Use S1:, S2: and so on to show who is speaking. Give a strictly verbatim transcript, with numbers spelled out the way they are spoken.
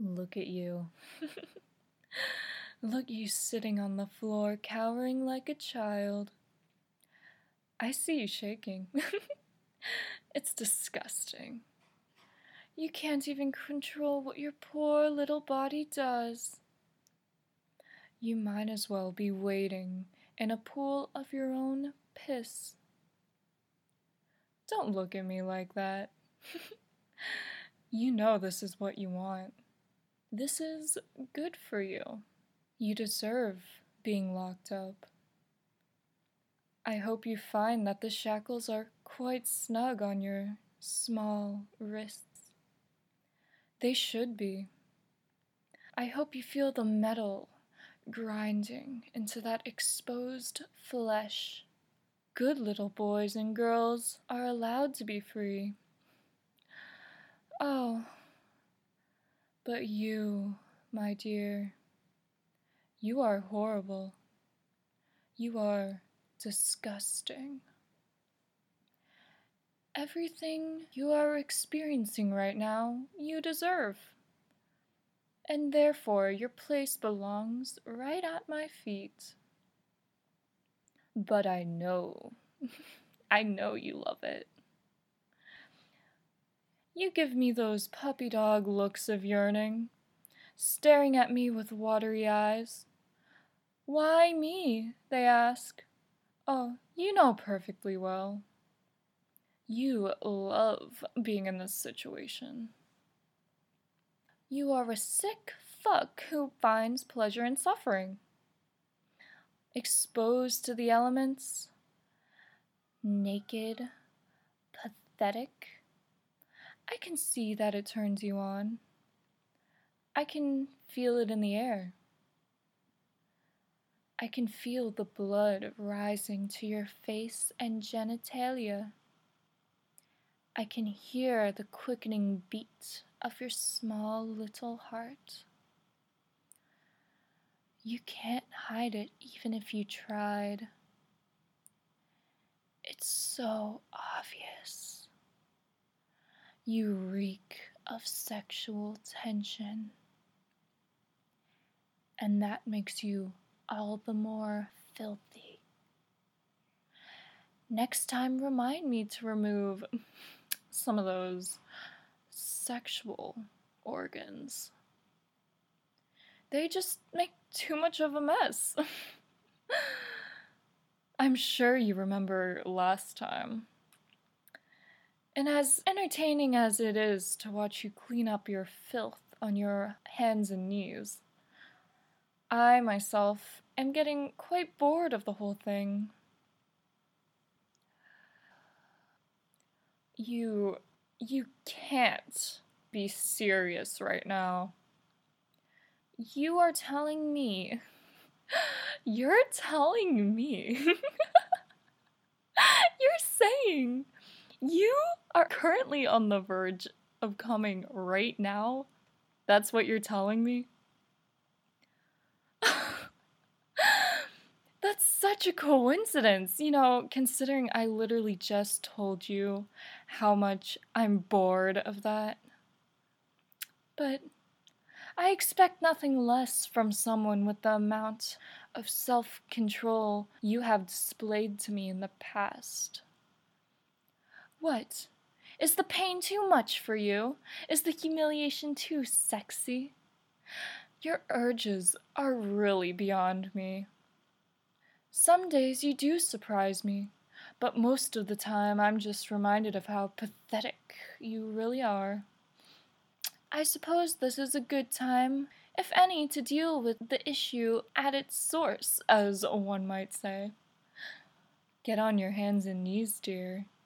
S1: Look at you. Look you sitting on the floor, cowering like a child. I see you shaking. It's disgusting. You can't even control what your poor little body does. You might as well be wading in a pool of your own piss. Don't look at me like that. You know this is what you want. This is good for you. You deserve being locked up. I hope you find that the shackles are quite snug on your small wrists. They should be. I hope you feel the metal grinding into that exposed flesh. Good little boys and girls are allowed to be free. Oh, but you, my dear, you are horrible. You are disgusting. Everything you are experiencing right now, you deserve. And therefore your place belongs right at my feet. But I know, I know you love it. You give me those puppy dog looks of yearning, staring at me with watery eyes. Why me? They ask. Oh, you know perfectly well. You love being in this situation. You are a sick fuck who finds pleasure in suffering. Exposed to the elements, naked, pathetic. I can see that it turns you on. I can feel it in the air. I can feel the blood rising to your face and genitalia. I can hear the quickening beat of your small little heart. You can't hide it even if you tried. It's so obvious. You reek of sexual tension. And that makes you all the more filthy. Next time, remind me to remove some of those sexual organs. They just make too much of a mess. I'm sure you remember last time. And as entertaining as it is to watch you clean up your filth on your hands and knees, I myself am getting quite bored of the whole thing. You, you can't be serious right now. You are telling me, you're telling me, you're saying you are currently on the verge of coming right now? That's what you're telling me? That's such a coincidence, you know, considering I literally just told you how much I'm bored of that. But I expect nothing less from someone with the amount of self-control you have displayed to me in the past. What? Is the pain too much for you? Is the humiliation too sexy? Your urges are really beyond me. Some days you do surprise me, but most of the time I'm just reminded of how pathetic you really are. I suppose this is a good time, if any, to deal with the issue at its source, as one might say. Get on your hands and knees, dear.